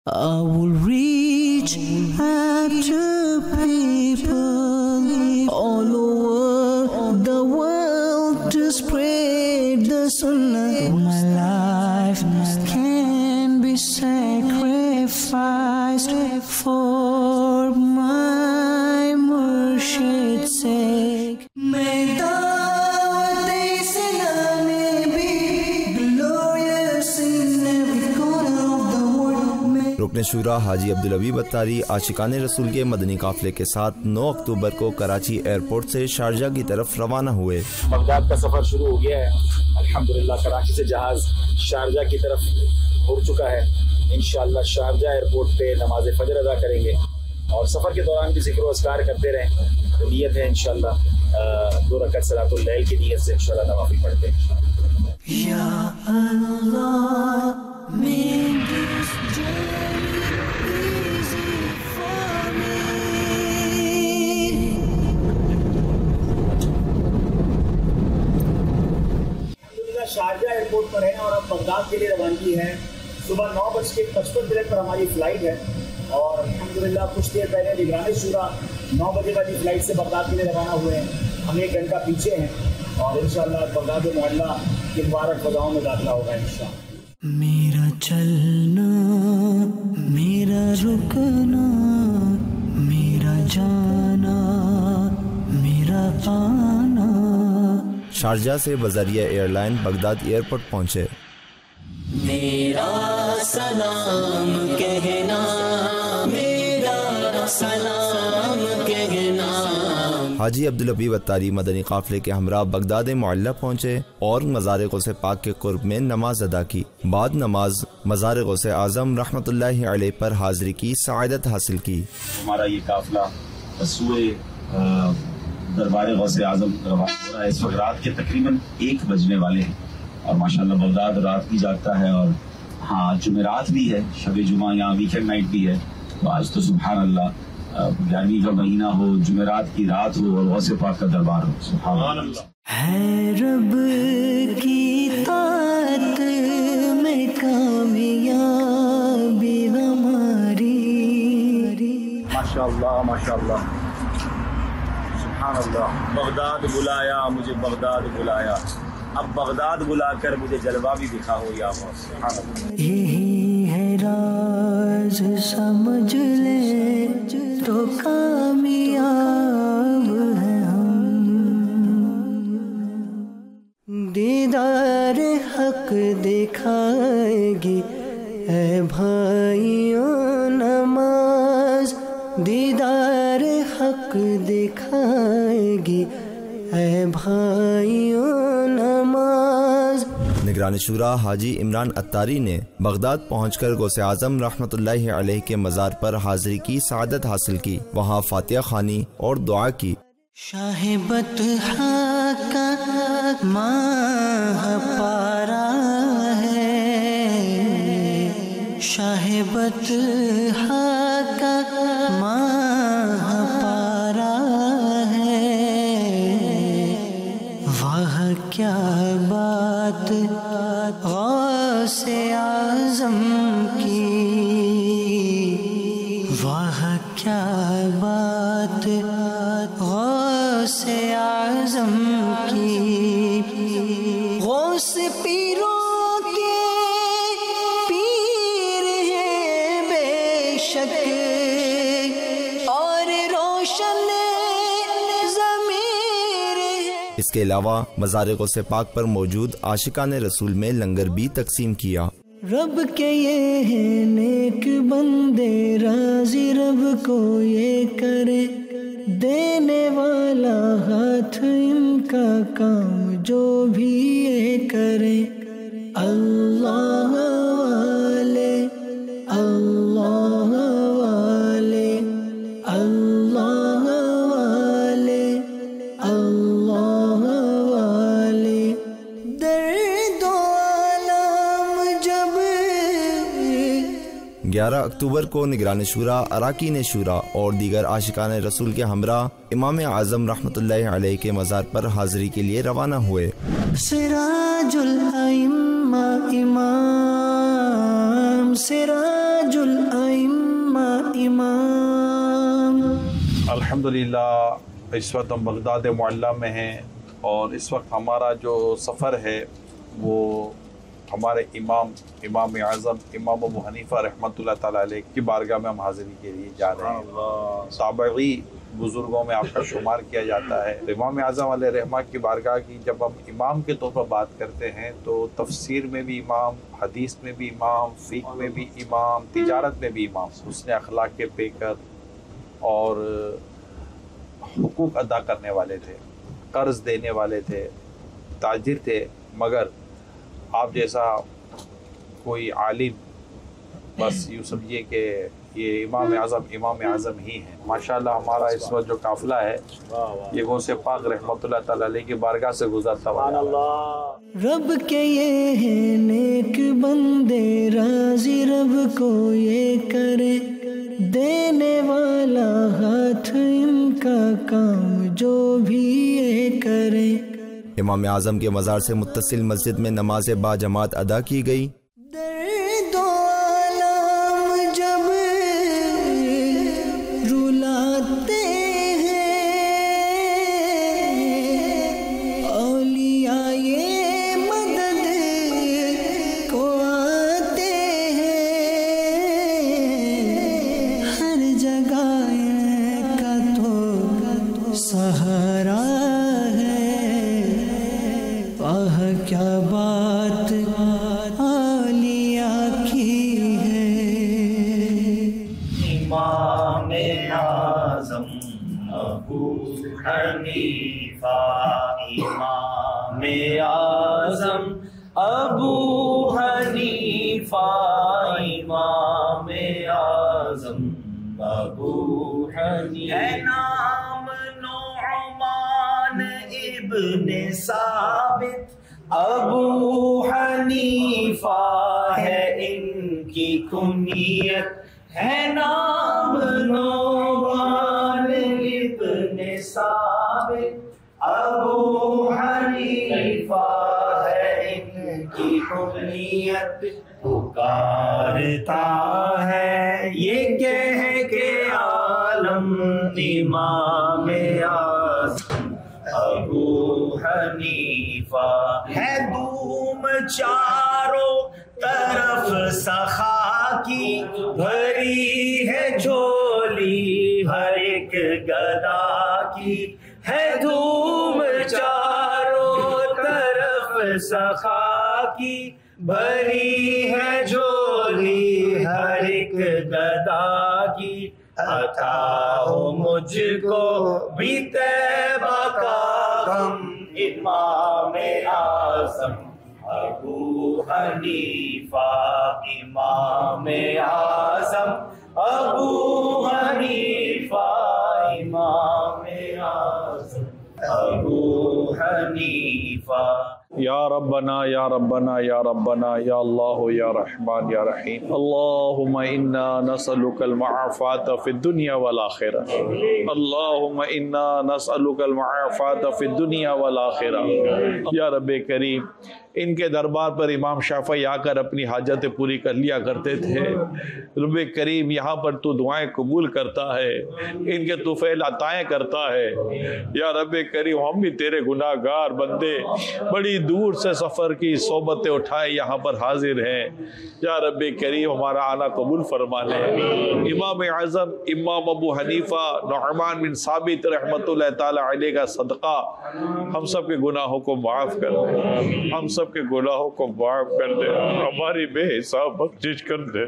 I will reach out to people all over the world to spread the sunnah. My life can be sacrificed for my Murshid's sake. May da'wat Islam be glorious in every corner of the world. رکن شورا حاجی عبدالحبیب اتاری عاشقان رسول کے مدنی قافلے کے ساتھ 9 اکتوبر کو Karachi airport سے شارجہ کی طرف روانہ ہوئے۔ بغداد کا سفر شروع ہو گیا ہے، الحمدللہ کراچی سے جہاز شارجہ کی طرف اڑ چکا ہے۔ انشاءاللہ شارجہ ایئرپورٹ پہ نماز فجر ادا کریں گے اور سفر کے دوران بھی ذکر و اذکار کرتے رہیں۔ تو نیت ہے انشاءاللہ 2 رکعت صلاۃ اللیل کی نیت سے انشاءاللہ نوافل پڑھتے ہیں۔ یا اللہ make this journey easy for me. الحمدللہ شارجہ ایئرپورٹ پر ہیں اور اب بغداد کے لیے روانگی ہے۔ صبح 9:55 پر ہماری فلائٹ ہے اور الحمدللہ کچھ دیر پہلے نگران شورا 9 بجے والی فلائٹ سے بغداد کے لیے روانہ ہوئے ہیں۔ ہم 1 گھنٹہ پیچھے ہیں اور انشاءاللہ بغداد معلیٰ کی مبارک فضاؤں میں داخلہ ہوگا انشاءاللہ۔ میرا چلنا، میرا رکنا، میرا جانا، میرا آنا۔ شارجہ سے بذریعہ ایئر لائن بغداد ایئرپورٹ پہنچے۔ میرا سلام کہنا، میرا سلام کہنا۔ حاجی عبدالحبیب اتاری مدنی قافلے کے ہمراہ بغداد معلیٰ پہنچے اور مزار غوث پاک کے قرب میں نماز ادا کی۔ بعد نماز مزار غوث اعظم رحمۃ اللہ علیہ پر حاضری کی سعادت حاصل کی۔ ہمارا یہ قافلہ سوئے دربار غوث اعظم رواں ہو رہا ہے۔ اس وقت رات کے تقریباً 1 بجنے والے ہیں اور ماشاءاللہ بغداد رات بھی جاگتا ہے اور ہاں جمعرات بھی ہے، شب جمعہ یہاں ویکینڈ نائٹ بھی ہے۔ تو آج تو سبحان اللہ 11ویں کا مہینہ ہو، جمعرات کی رات ہو اور غوث پاک کا دربار ہو، سبحان اللہ۔ ہے رب کی طاعت میں کامیابی ہماری۔ ماشاءاللہ ماشاءاللہ سبحان اللہ۔ بغداد بلایا مجھے، بغداد بلایا، اب بغداد بلا کر مجھے جلوہ بھی دکھاؤ یا اللہ، سبحان اللہ۔ یہی ہے راز سمجھ لے تو کامیاب ہے ہم۔ دیدار حق دکھائے گی اے بھائیوں نماز، دیدار حق دکھائے گی اے بھائیوں نماز۔ نگران شورا حاجی عمران اتاری نے بغداد پہنچ کر غوث اعظم رحمۃ اللہ علیہ کے مزار پر حاضری کی سعادت حاصل کی، وہاں فاتحہ خوانی اور دعا کی۔ شاہ بطحا کا ماہ پارا ہے، شاہ بطحا کا ماہ پارا ہے، واہ کیا بات غوث اعظم کی، واہ کیا بات غوث اعظم کی۔ غوث پیروں کے پیر ہیں بے شک اور روشن ضمیر ہے۔ اس کے علاوہ مزار غوث پاک پر موجود عاشقان رسول میں لنگر بھی تقسیم کیا۔ رب کے یہ ہے نیک بندے راضی، رب کو یہ کرے دینے والا ہاتھ، ان کا کام جو بھی یہ کرے۔ اللہ والے، اللہ والے، اللہ والے، اللہ والے۔ درد و علام جب 11 اکتوبر کو نگران شورا، اراکین شورا اور دیگر عاشقان رسول کے ہمراہ امام اعظم رحمۃ اللہ علیہ کے مزار پر حاضری کے لیے روانہ ہوئے۔ سراج الائمہ امام، سراج الائمہ الحمدللہ اس وقت ہم بغداد معلیٰ میں ہیں، اور اس وقت ہمارا جو سفر ہے وہ ہمارے امام اعظم امام ابو حنیفہ رحمۃ اللہ تعالیٰ علیہ کی بارگاہ میں ہم حاضری کے لیے جا رہے ہیں۔ تابعی بزرگوں میں آپ کا شمار کیا جاتا ہے۔ امام اعظم علیہ رحمہ کی بارگاہ کی جب ہم امام کے طور پر بات کرتے ہیں تو تفسیر میں بھی امام، حدیث میں بھی امام، فقہ میں بھی امام، تجارت میں بھی امام، حسن اخلاق کے پیکر اور حقوق ادا کرنے والے تھے، قرض دینے والے تھے، تاجر تھے، مگر آپ جیسا کوئی عالم بس یوں سمجھیے کہ یہ امام اعظم ہی ہیں۔ ماشاءاللہ ہمارا اس وقت جو قافلہ ہے یہ غوث پاک رحمۃ اللہ تعالیٰ علیہ کی بارگاہ سے گزرتا ہوا جا رہا ہے۔ رب کے یہ ہیں نیک بندے، راضی رب کو یہ کرے، دینے والا ہاتھ ان کا کام جو بھی یہ کرے۔ امام اعظم کے مزار سے متصل مسجد میں نماز با جماعت ادا کی گئی۔ درد و آلام جب رلاتے ہیں، اولیاء یہ مدد کو آتے ہیں، ہر جگہ ان کا تو سہارا ہے۔ کیا بات عالیہ کی ہے۔ امام اعظم ابو حنیفہ، امام اعظم ابو حنیفہ، امام اعظم ابو حنیفہ۔ ہے نام نعمان ابن ثابت، ابو حنیفہ ہے ان کی کنیت، ہے نام نعمان ابن ثابت، ابو حنیفہ ہے ان کی کنیت۔ پکارتا ہے یہ کہہ کے عالم امام اعظم ابو حنیفہ ہے، دھوم چاروں طرف سخا کی، بھری ہے جھولی ہر ایک گدا کی، ہے دھوم چاروں طرف سخا کی، بھری ہے جھولی ہر ایک گدا کی۔ عطا ہو مجھ کو بھی طیبہ کا غم، امام اعظم ابو حنیفہ، امام اعظم ابو حنیفہ، امام اعظم ابو حنیفہ۔ یا ربنا یا ربنا یا ربنا یا اللہ یا رحمان یا رحیم، اللہم انا نسألک المعافات فی الدنیا والآخرہ، اللہم انا نسألک المعافات فی الدنیا والآخرہ۔ یا رب کریم، ان کے دربار پر امام شافعی آ کر اپنی حاجتیں پوری کر لیا کرتے تھے۔ رب کریم، یہاں پر تو دعائیں قبول کرتا ہے، ان کے طفیل عطائیں کرتا ہے۔ یا رب کریم، ہم بھی تیرے گناہ گار بندے بڑی دور سے سفر کی صحبتیں اٹھائے یہاں پر حاضر ہیں۔ یا رب کریم، ہمارا آنا قبول فرما لے۔ امام اعظم امام ابو حنیفہ نعمان بن ثابت رحمۃ اللہ تعالی علیہ کا صدقہ ہم سب کے گناہوں کو معاف کر دے، ہم سب کے گناہوں کو معاف کر دے، ہماری بے حساب بخشش کر دے،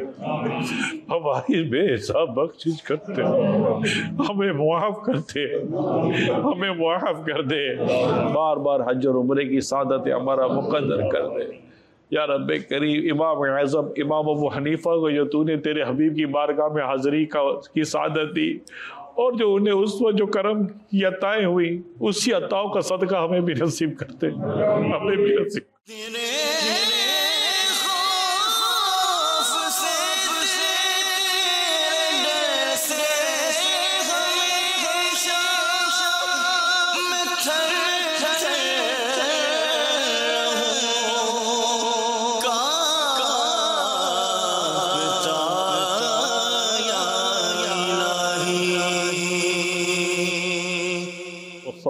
ہماری بے حساب بخشش کر دے، ہمیں معاف کر دے، ہمیں معاف کر دے، بار بار حج اور عمرے کی سعادت ہمارا مقدر کر دے۔ یا رب کریم، امام اعظم امام ابو حنیفہ کو جو تو نے تیرے حبیب کی بارگاہ میں حاضری کی سعادت دی، اور جو انہیں اس وقت جو کرم کی عطائیں ہوئی، اسی عطاؤں کا صدقہ ہمیں بھی نصیب کرتے، ہمیں بھی نصیب۔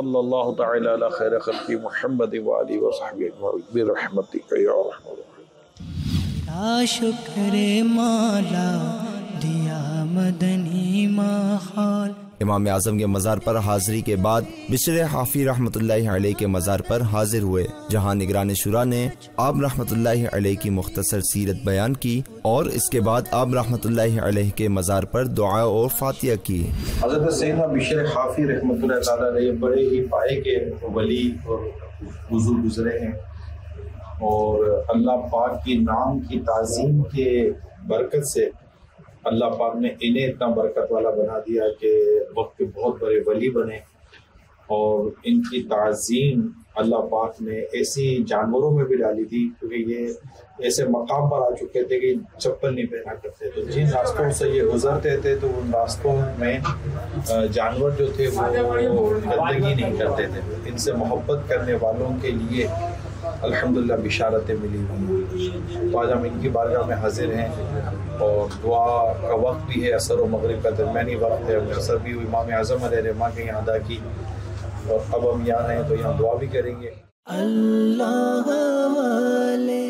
وصلی اللہ تعالی علی خیر خلق محمد وآلہ وصحبہ اجمعین برحمتک یا ارحم الراحمین۔ لا شکر مولا دیا مدنی ماحول۔ امام اعظم کے مزار پر حاضری کے بعد بشر حافی رحمۃ اللہ علیہ کے مزار پر حاضر ہوئے، جہاں نگران شورا نے آپ رحمۃ اللہ علیہ کی مختصر سیرت بیان کی اور اس کے بعد آپ رحمۃ اللہ علیہ کے مزار پر دعا اور فاتحہ کی۔ حضرت سیدنا بشر حافی رحمۃ اللہ تعالیٰ علیہ بڑے ہی پائے کے ولی اور بزرگ گزرے ہیں، اور اللہ پاک کی نام کی تعظیم کے برکت سے اللہ پاک نے انہیں اتنا برکت والا بنا دیا کہ وقت کے بہت بڑے ولی بنے، اور ان کی تعظیم اللہ پاک نے ایسی جانوروں میں بھی ڈالی تھی، کیونکہ یہ ایسے مقام پر آ چکے تھے کہ چپل نہیں پہنا کرتے، تو جن راستوں سے یہ گزرتے تھے تو ان راستوں میں جانور جو تھے وہ گندگی نہیں کرتے تھے۔ ان سے محبت کرنے والوں کے لیے الحمدللہ بشارتیں ملی ہوئی، تو آج ہم ان کی بارگاہ میں حاضر ہیں، اور دعا کا وقت بھی ہے، عصر و مغرب کا درمیانی وقت ہے، عصر بھی امام اعظم علیہ رحمہ کے یہاں ادا کی، اور اب ہم یہاں ہیں تو یہاں دعا بھی کریں گے۔ اللہ والے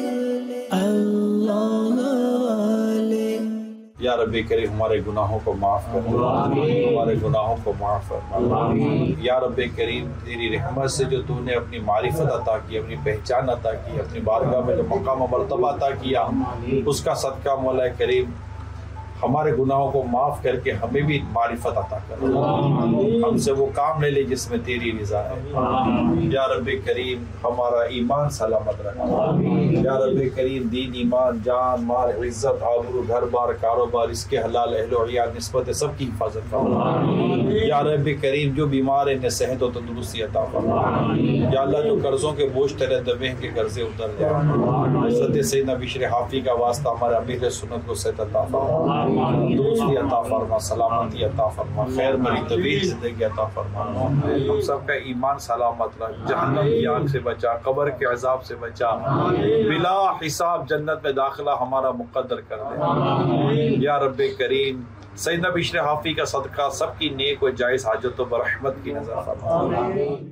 اللہ والے، یا رب کریم ہمارے گناہوں کو معاف کر، ہمارے گناہوں کو معاف فرما۔ یا رب کریم تیری رحمت سے جو تو نے اپنی معرفت عطا کی، اپنی پہچان عطا کی، اپنی بارگاہ میں جو مقام و مرتبہ عطا کیا، اس کا صدقہ مولا کریم ہمارے گناہوں کو معاف کر کے ہمیں بھی معرفت عطا کر، ہم سے وہ کام لے لے جس میں تیری رضا ہے۔ یا رب کریم ہمارا ایمان سلامت رکھ، یا رب کریم دین ایمان جان مال عزت آبرو گھر بار کاروبار اس کے حلال اہل و عیال نسبت سب کی حفاظت فرما۔ یا رب کریم جو بیمار ہیں صحت و تندرستی عطا فرما۔ یا اللہ جو قرضوں کے بوجھ تلے دبے ہیں کہ قرضے اتر جائیں۔ حضرت سیدنا بشر حافی کا واسطہ ہمارے امیر سنت کو صحت عطا فرما، دوستی عطا فرما، سلامتی عطا فرما، خیر بری طویل زندگی عطا فرما۔ ہم سب کا ایمان سلامت رکھ، جہنم کی آگ سے بچا، قبر کے عذاب سے بچا، بلا حساب جنت میں داخلہ ہمارا مقدر کر دے۔ یا رب کریم سیدنا بشر حافی کا صدقہ سب کی نیک و جائز حاجتوں پر رحمت کی نظر فرما۔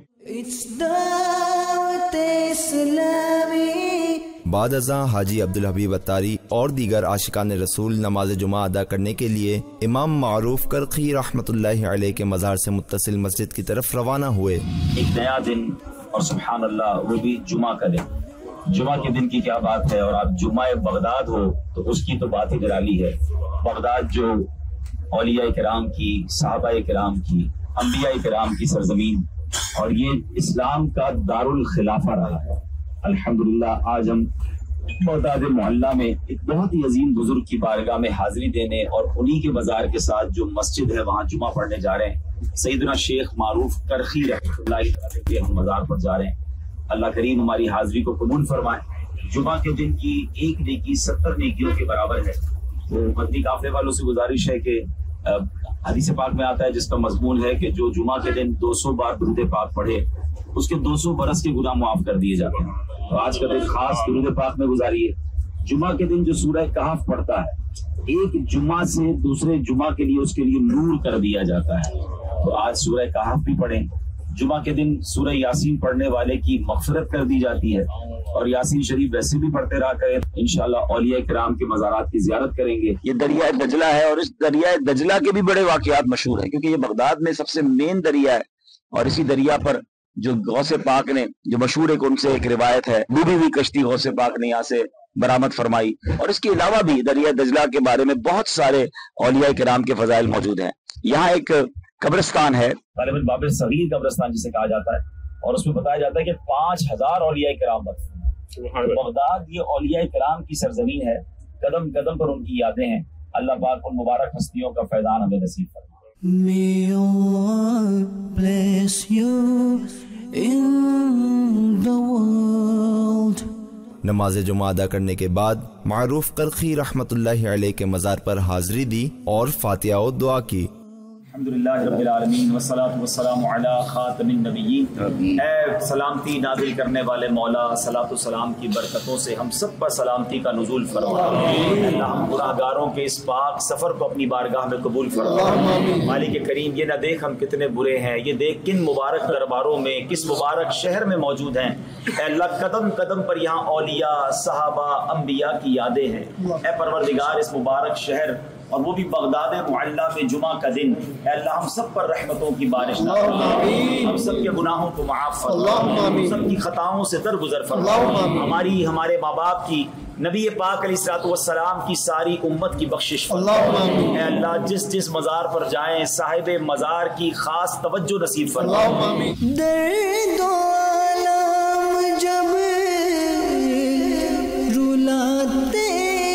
بعد ازاں حاجی عبدالحبیب اتاری اور دیگر عاشقان رسول نماز جمعہ ادا کرنے کے لیے امام معروف کرخی رحمۃ اللہ علیہ کے مزار سے متصل مسجد کی طرف روانہ ہوئے۔ ایک نیا دن، اور سبحان اللہ وہ بھی جمعہ کا دن۔ جمعہ کے دن کی کیا بات ہے، اور آپ جمعہ بغداد ہو تو اس کی تو بات ہی نرالی ہے۔ بغداد جو اولیاء کرام کی، صحابہ کرام کی، انبیاء کرام کی سرزمین، اور یہ اسلام کا دارالخلافہ رہا ہے۔ الحمدللہ آج ہم بغداد محلہ میں ایک بہت ہی عظیم بزرگ کی بارگاہ میں حاضری دینے اور انہی کے مزار کے ساتھ جو مسجد ہے وہاں جمعہ پڑھنے جا رہے ہیں۔ سیدنا شیخ معروف کرخی رحمۃ اللہ کے ہم مزار پر جا رہے ہیں۔ اللہ کریم ہماری حاضری کو قبول فرمائے۔ جمعہ کے دن کی ایک نیکی 70 نیکیوں کے برابر ہے۔ وہ مدنی قافلے والوں سے گزارش ہے کہ حدیث پاک میں آتا ہے جس کا مضمون ہے کہ جو جمعہ کے دن 200 بار درود پاک پڑھے اس کے 200 برس کے گناہ معاف کر دیے جاتے ہیں۔ تو آج کا دن خاص درود پاک میں گزاریے۔ جمعہ کے دن جو سورہ کہف پڑھتا ہے، ایک جمعہ سے دوسرے جمعہ کے لیے اس کے لیے نور کر دیا جاتا ہے۔ تو آج سورہ کہف بھی پڑھیں۔ جمعہ کے دن سورہ یاسین پڑھنے والے کی مغفرت کر دی جاتی ہے، اور یاسین شریف ویسے بھی پڑھتے رہا کریں۔ انشاءاللہ اولیاء کرام کے مزارات کی زیارت کریں گے۔ یہ دریائے دجلہ ہے، اور اس دریائے دجلہ کے بھی بڑے واقعات مشہور ہیں، کیونکہ یہ بغداد میں سب سے مین دریا ہے، اور اسی دریا پر جو غوث پاک نے جو مشہور ان سے ایک روایت ہے، ڈوبی ہوئی کشتی غوث پاک نے یہاں سے برآمد فرمائی، اور اس کے علاوہ بھی دریائے دجلہ کے بارے میں بہت سارے اولیاء کرام کے فضائل موجود ہیں۔ یہاں ایک قبرستان ہے، غالباً باب صغیر قبرستان جسے کہا جاتا ہے، اور اس میں بتایا جاتا ہے کہ 5000 اولیاء کرام مدفون ہیں۔ بغداد یہ اولیاء کرام کی سرزمین ہے، قدم قدم پر ان کی یادیں ہیں۔ اللہ پاک ان مبارک ہستیوں کا فیضان ہمیں نصیب فرمائے۔ May Allah bless you in the world. نماز جمعہ ادا کرنے کے بعد معروف کرخی رحمۃ اللہ علیہ کے مزار پر حاضری دی اور فاتحہ و دعا کی۔ الحمدللہ رب العالمین والصلاۃ والسلام علی خاتم النبیین۔ اے سلامتی نازل کرنے والے مولا، صلاۃ و سلام کی برکتوں سے ہم سب پر سلامتی کا نزول فرما۔ اللہ ہم گناہگاروں کے اس پاک سفر کو اپنی بارگاہ میں قبول فرما۔ مالک کریم یہ نہ دیکھ ہم کتنے برے ہیں، یہ دیکھ کن مبارک درباروں میں کس مبارک شہر میں موجود ہیں۔ اے اللہ قدم قدم پر یہاں اولیاء، صحابہ، انبیاء کی یادیں ہیں۔ اے پروردگار اس مبارک شہر اور وہ بھی بغداد معلیٰ میں جمعہ کا دن، اے اللہ ہم سب پر رحمتوں کی بارش نازل فرما، ہم سب کے گناہوں کو معاف فرما، ہم سب کی خطاؤں سے درگزر فرما، ہماری ہمارے ماں باپ کی، نبی پاک علیہ الصلوۃ والسلام کی ساری امت کی بخشش فرما۔ اے اللہ جس جس مزار پر جائیں صاحب مزار کی خاص توجہ نصیب فرما۔ درد و الم جب رلاتے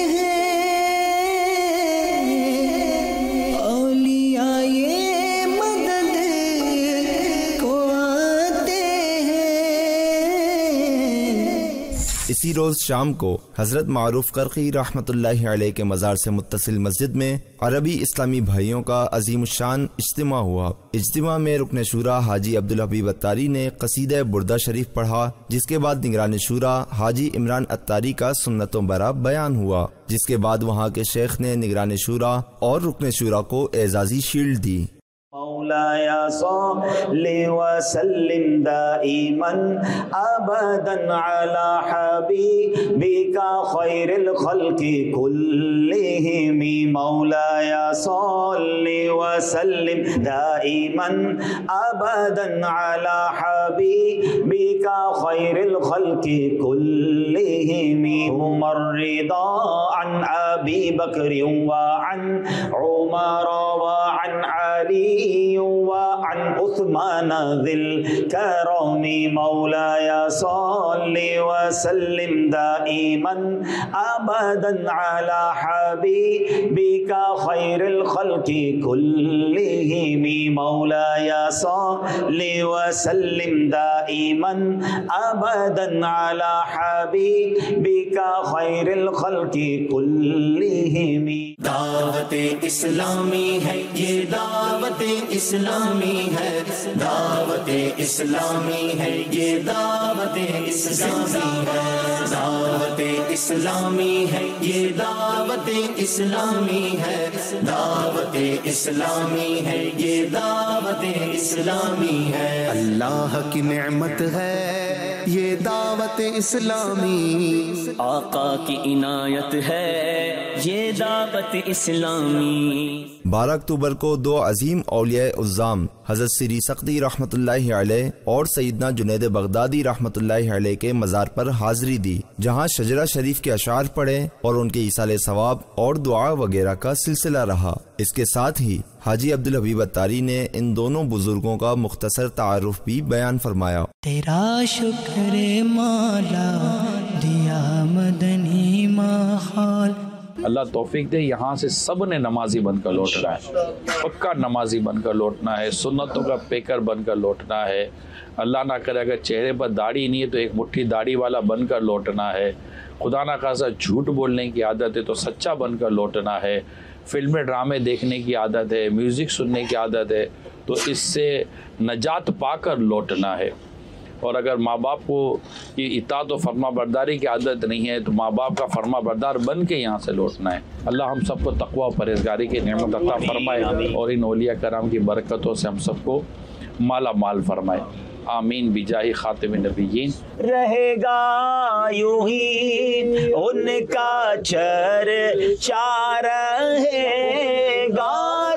اسی روز شام کو حضرت معروف کرخی رحمۃ اللہ علیہ کے مزار سے متصل مسجد میں عربی اسلامی بھائیوں کا عظیم الشان اجتماع ہوا۔ اجتماع میں رکن شورا حاجی عبدالحبیب اتاری نے قصیدہ بردہ شریف پڑھا، جس کے بعد نگران شورا حاجی عمران اتاری کا سنتوں برا بیان ہوا، جس کے بعد وہاں کے شیخ نے نگران شورا اور رکن شورا کو اعزازی شیلڈ دی۔ مولایا صلی وسلم دائما ابدا علی حبیبک خیر الخلق کلہم، مولایا صلی وسلم دائما ابدا علی حبیبک خیر الخلق کلہم، عمر رضا عن ابی بکر وعن عمر وعن علی وعن عثمان ذی الکرم، مولایا صلی وسلم دائما ابدا علی حبیبک خیر الخلق کلہم، مولایا صلی وسلم دائما ابدا علی حبیبک خیر الخلق کلہم۔ دعوت اسلامی ہے یہ دعوت اسلامی ہے، دعوت اسلامی ہے یہ دعوت اسلامی ہے، دعوت اسلامی ہے یہ دعوت اسلامی ہے، دعوت اسلامی ہے یہ دعوت اسلامی ہے۔ اللہ کی نعمت ہے یہ دعوت اسلامی، آقا کی عنایت ہے یہ دعوت اسلامی۔ 12 اکتوبر کو دو عظیم اولیاء عظام حضرت سری سقطی رحمۃ اللہ علیہ اور سیدنا جنید بغدادی رحمۃ اللہ علیہ کے مزار پر حاضری دی، جہاں شجرہ شریف کے اشعار پڑھے اور ان کے ایصال ثواب اور دعا وغیرہ کا سلسلہ رہا۔ اس کے ساتھ ہی حاجی عبدالحبیب اتاری نے ان دونوں بزرگوں کا مختصر تعارف بھی بیان فرمایا۔ تیرا شکر مولا دیا مدنی ماحول۔ اللہ توفیق دے، یہاں سے سب نے نمازی بن کر لوٹنا ہے، پکا نمازی بن کر لوٹنا ہے، سنتوں کا پیکر بن کر لوٹنا ہے۔ اللہ نہ کرے اگر چہرے پر داڑھی نہیں ہے تو ایک مٹھی داڑھی والا بن کر لوٹنا ہے۔ خدا نہ خاصا جھوٹ بولنے کی عادت ہے تو سچا بن کر لوٹنا ہے۔ فلمیں ڈرامے دیکھنے کی عادت ہے، میوزک سننے کی عادت ہے تو اس سے نجات پا کر لوٹنا ہے۔ اور اگر ماں باپ کو کی اطاعت و فرما برداری کی عادت نہیں ہے تو ماں باپ کا فرما بردار بن کے یہاں سے لوٹنا ہے۔ اللہ ہم سب کو تقوی و پرہیزگاری کی نعمت عطا فرمائے اور ان اولیاء کرام کی برکتوں سے ہم سب کو مالا مال فرمائے، آمین بجاہ خاتم النبیین۔ رہے گا یوں ہی ان کا چرچا رہے گا،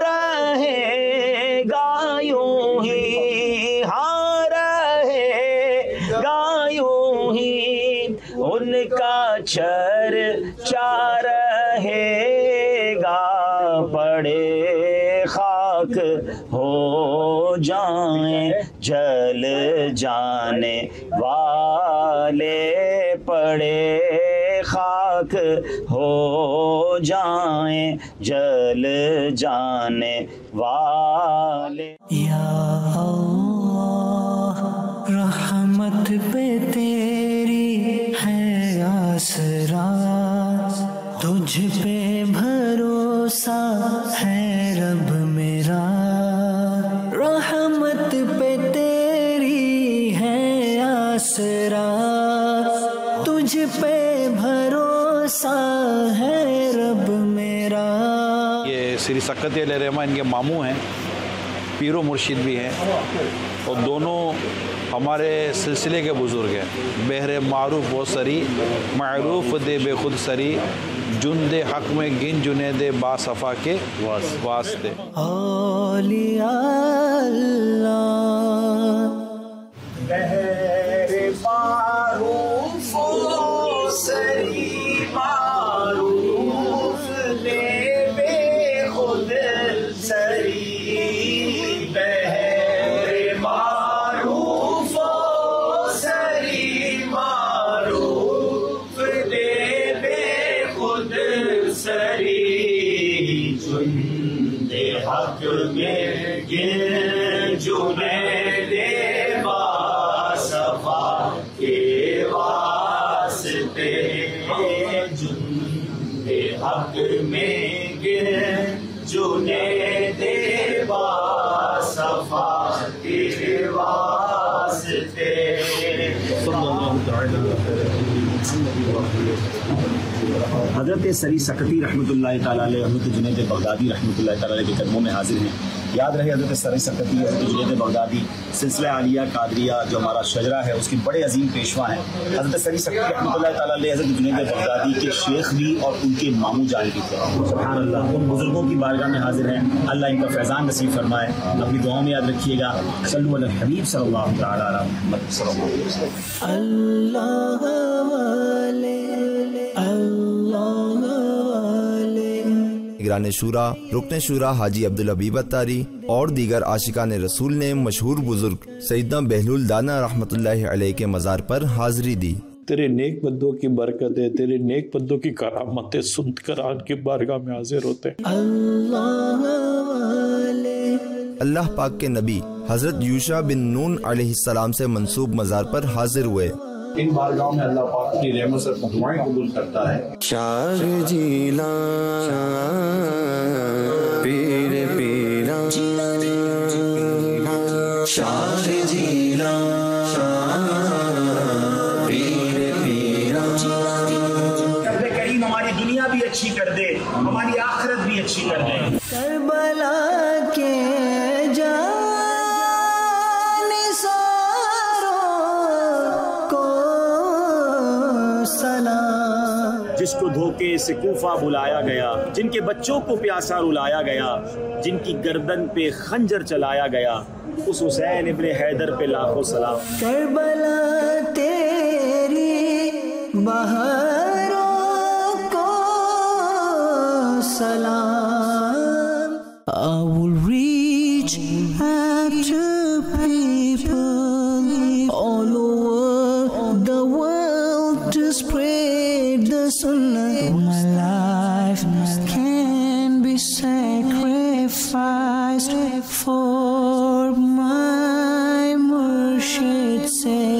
رہے گا یوں ہی، ہاں رہے گا یوں ہی ان کا چرچا رہے گا، پڑے خاک ہو جائیں جل جانے والے، پڑے خاک ہو جائیں جل جانے والے۔ یا اللہ رحمت پہ تیری ہے آسرا، تجھ پہ بھروسہ ہے رب میرا، आसरा तुझ पे भरोसा है रब मेरा। ये श्री सकत अली रहमान इनके मामू हैं, पीरो मुर्शिद भी हैं, और दोनों हमारे सिलसिले के बुज़ुर्ग हैं। बहरे मारूफ व सरी मारूफ दे बेखुद सरी जुंदे हक में गिन जुने दे बासफ़ा के वास्ते। औलिया अल्लाह बहरे मारूफ सरी मारूफ दे बेखुद सरी, बहरे मारूफ सरी मारूफ दे बेखुद सरी, जुंदे हक में गिन जुने दे बासफ़ा के वास्ते, जुंदे हक में गिन जुने दे बासफ़ा के वास्ते। हज़रत सरी सकती रहमतुल्लाह ताला अलैह, हज़रत जुनैद बगदादी रहमतुल्लाह ताला अलैह के कदमों में हाजिर हैं। याद रहे हज़रत सरी सकती, हज़रत जुनैद बगदादी सिलसिला आलिया कादरिया जो हमारा शजरा है उसके बड़े अजीम पेशवा हैं। हज़रत सरी सकती रहमतुल्लाह ताला अलैह हज़रत जुनैद बगदादी के शेख भी और उनके मामू जान भी थे। सुभान अल्लाह, उन बुजुर्गों की बारगाह में हाजिर हैं। अल्लाह इनका फैज़ान नसीब फरमाए। अपनी दुआओं में याद रखिएगा। सल्लल्लाहु अलैहि हबीब सल्लल्लाहु तआला अलैहि मुहम्मद सल्लल्लाहु अलैहि वसल्लम। अल्लाह वाले अल्लाह वाले। निगरान शूरा रुकन शूरा हाजी अब्दुल हबीब अत्तारी और दीगर आशिकान रसूल ने मशहूर बुजुर्ग सैयदना बहलुल दाना रहमतुल्लाहि अलैह के मज़ार पर हाजिरी दी। तेरे नेक बंदों की बरकत है, तेरे नेक बंदों की करामतें सुनकर आपकी बारगाह में हाजिर होते हैं। अल्लाह पाक के नबी हजरत यूशा बिन नून अलैहिस्सलाम से मंसूब मज़ार पर हाजिर हुए। इन बारगाहों में अल्लाह पाक अपनी रहमत से दुआएं कबूल करता है। शार जीला पीर पीरा, शार जीला पीर पीरा। रब्बे करीम हमारी दुनिया भी अच्छी कर दे, हमारी आखिरत भी अच्छी कर दे। करबला के जिसको धोखे से कूफा बुलाया गया, जिनके बच्चों को प्यासा रुलाया गया, जिनकी गर्दन पे खंजर चलाया गया, उस हुसैन इब्न हैदर पे लाखों सलाम। करबला तेरी बहारों को सलाम। I will reach out to people all over the world to spread the sunnah. My life can be sacrificed for my Murshid's sake.